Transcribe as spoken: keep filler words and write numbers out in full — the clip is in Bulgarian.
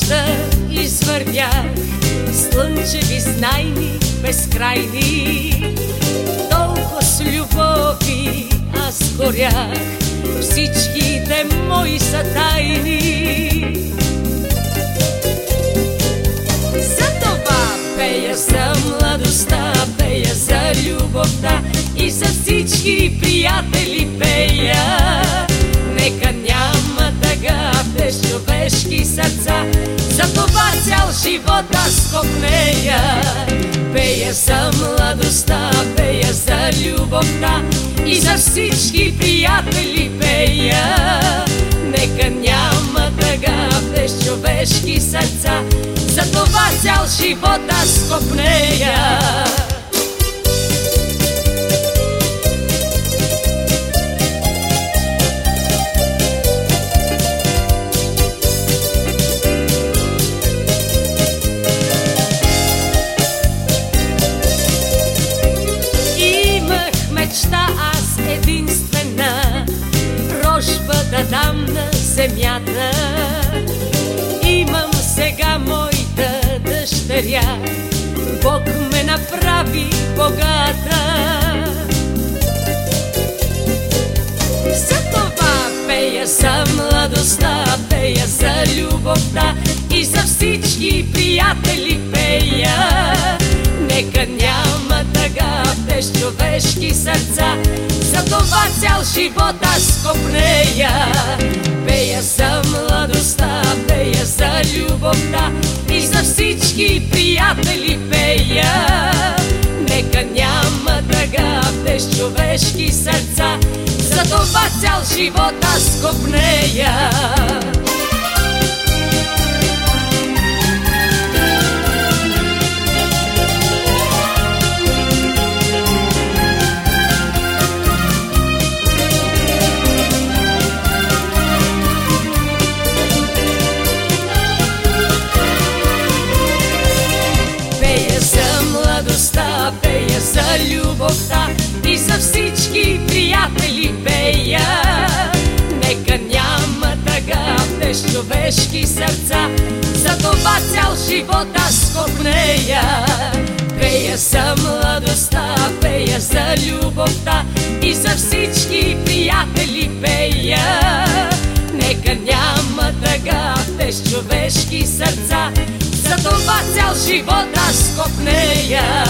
небята извървях, слънчеви знайни, безкрайни. Толкова с любови аз горях, всичките мои са тайни. Затова пея за младостта, пея за любовта и за всички приятели пея. Нека няма тъга в тези човешки сърца, затова цял живот аз копнея. Пея за младостта, пея за любовта и за всички приятели пея. Нека няма тъга в тези човешки сърца, затова цял живот аз копнея. Мечта аз единствена, рожба да дам на земята. Имам сега моята дъщеря, Бог ме направи богата. Затова пея за младостта, пея за любовта и за всички приятели пея. Нека няма тъга в тези човешки сърца, затова цял живот аз копнея. Пея за младостта, пея за любовта и за всички приятели пея. Нека няма тъга в тези човешки сърца, затова цял живот аз копнея. Пея за любовта и за всички приятели пея. Нека няма тъга в тези човешки сърца, затова цял живот аз копнея. Пея за младостта, пея за любовта и за всички приятели пея. Нека няма тъга в тези човешки сърца, затова цял живот аз копнея.